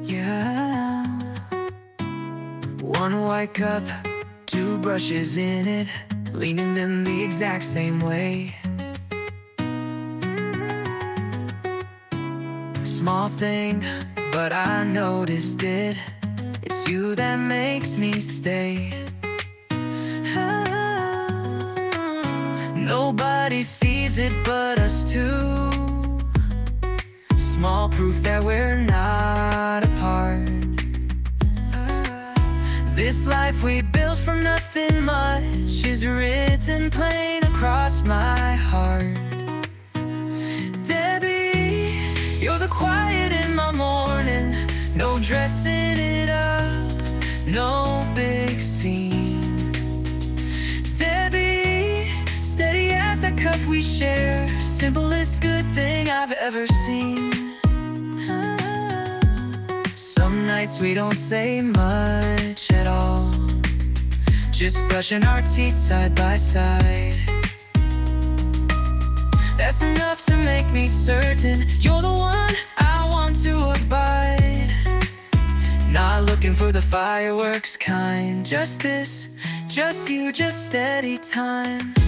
Yeah. One white cup, two brushes in it, leaning in the exact same way. Small thing, but I noticed it. It's you that makes me stay. Nobody sees it but us two. Small proof that we're not apart. This life we built from nothing much is written plain across my heart. Debbie, you're the quiet in my morning. No dressing it up, no big scene. Debbie, steady as that cup we share, simplest good thing I've ever seen. Some nights we don't say much at all, just brushing our teeth side by side. That's enough to make me certain you're the one I want to abide. Not looking for the fireworks kind, just this, just you, just steady time.